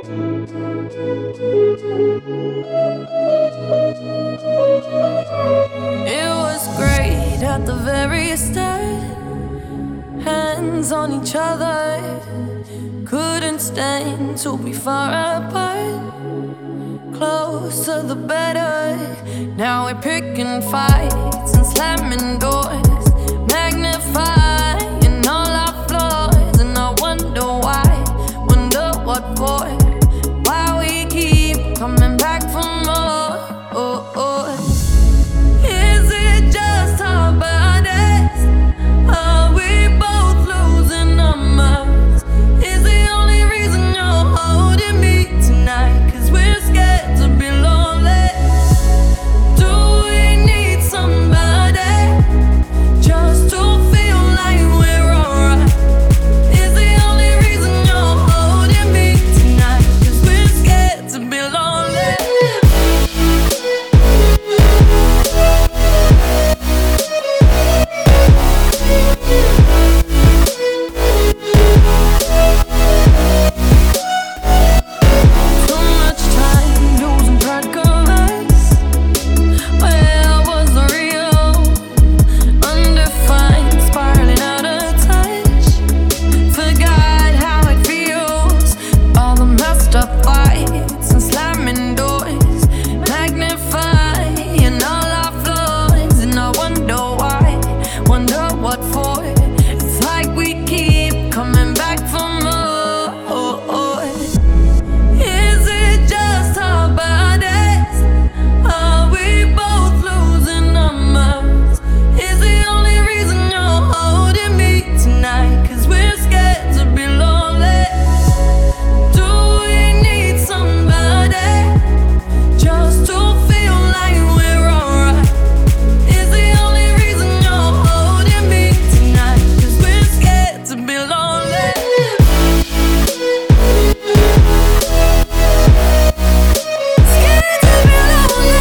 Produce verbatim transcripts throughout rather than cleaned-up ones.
It was great at the very start. Hands on each other, couldn't stand to be far apart. Closer the better. Now we're picking fights and slamming doors, magnifying all our flaws. And I wonder why, wonder what for, why we keep coming back for more. Oh, oh. Is it just our bodies? Are we both losing our minds? Is the only reason you're holding me tonight 'cause we're scared to be lonely? Do we need somebody just to feel like we're alright? Is the only reason you're holding me tonight 'cause we're scared to be lonely? Too much time losing track of us. Where was the real? Undefined, spiraling out of touch. Forgot how it feels. All the messed up fights and slamming doors, magnifying all our flaws. And I wonder why, wonder what for. It's like we keep coming back for more. Is it just our bodies? Are we both losing our minds? Is the only reason you're holding me tonight 'cause we're scared to be lonely? Do we need somebody just to feel like we're alright? Is the only reason you're holding me tonight 'cause we're scared to be lonely? Scared to be lonely.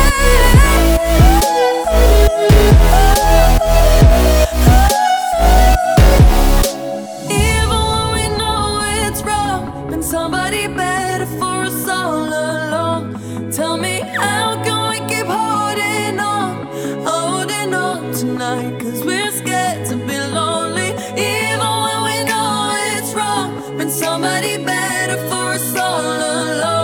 Even when we know it's wrong, been somebody better for us all along. Tell me, how can we keep holding on, holding on tonight? 'Cause we're scared to be lonely. Even when we know it's wrong, been somebody better for us all along.